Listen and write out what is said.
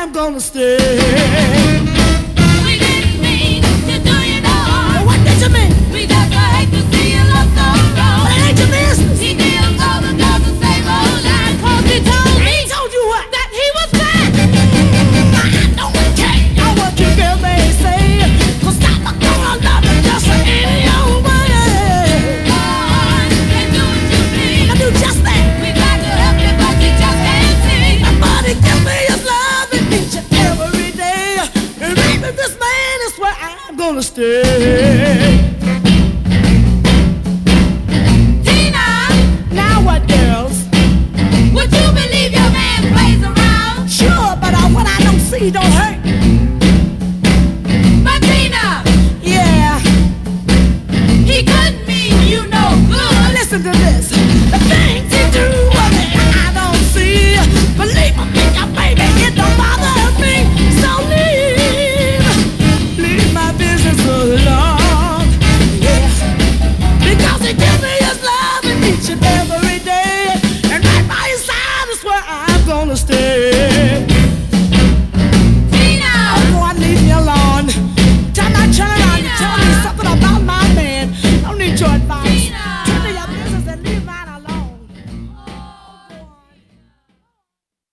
I'm gonna stay. We didn't mean to do you no harm. What did you mean? We just hate to see you look so wrong. Well, it ain't your business. He deals all the girls the same old line. 'Cause he told me He told you what? that he was fat. I don't care what you girl may say, 'cause I'm gonna love you just any old way. Lord, can do what you please. I do just that. We got to help you, but you just can't see. Somebody give me his love and each and every day. And maybe this man is where I'm gonna stay.